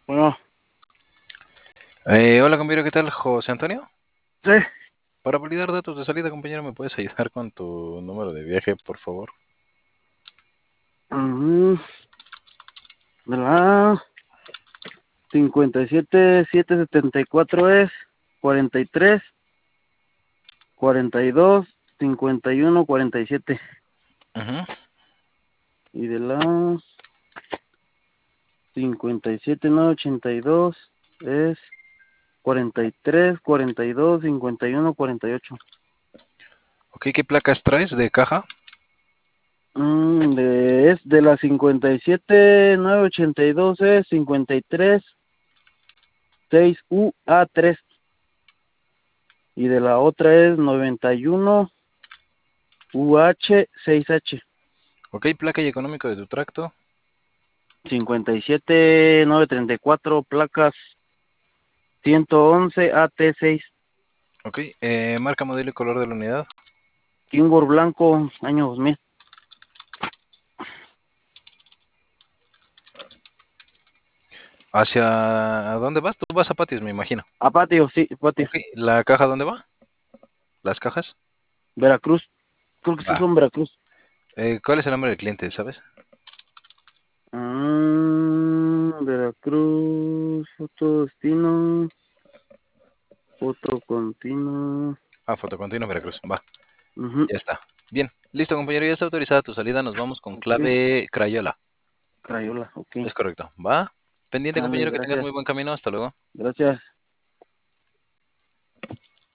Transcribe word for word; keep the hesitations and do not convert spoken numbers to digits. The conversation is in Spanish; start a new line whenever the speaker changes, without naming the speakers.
Bueno,
Eh, hola compañero, ¿qué tal? José Antonio.
sí.
Para validar datos de salida, compañero, ¿me puedes ayudar con tu número de viaje, por favor?
Ujú. De la cincuenta y siete, siete setenta y cuatro es cuarenta y tres, cuarenta y dos, cincuenta y uno, cuarenta y siete.
Ujú.
Y de la cincuenta y siete, nueve ochenta y dos es cuarenta y tres, cuarenta y dos, cincuenta y uno, cuarenta y ocho.
Ok, ¿qué placas traes de caja?
Mm, de, es de la cincuenta y siete, nueve ochenta y dos es cincuenta y tres, seis U A tres. Y de la otra es noventa y uno U H seis H.
Ok, placa y económico de tu tracto.
cincuenta y siete, nueve treinta y cuatro, placas ciento once A T seis.
Ok, eh, marca, modelo y color de la unidad.
Kimbor blanco, año dos mil.
¿Hacia dónde vas? Tú vas a Patios, me imagino.
A patio, sí, patio.
Ok, ¿la caja dónde va? ¿Las cajas?
Veracruz. Creo que sí
Va.
son Veracruz.
Eh, ¿cuál es el nombre del cliente, sabes?
Mm, Veracruz, foto destino, foto continuo.
Ah, Fotocontinuo Veracruz. Va,
Uh-huh.
ya está. Bien, listo compañero, ya está autorizada tu salida. Nos vamos con
Ok,
clave Crayola.
Crayola, ok.
Es correcto. Va. Pendiente
Dale,
compañero, que tengas
gracias.
muy buen camino. Hasta luego.
Gracias.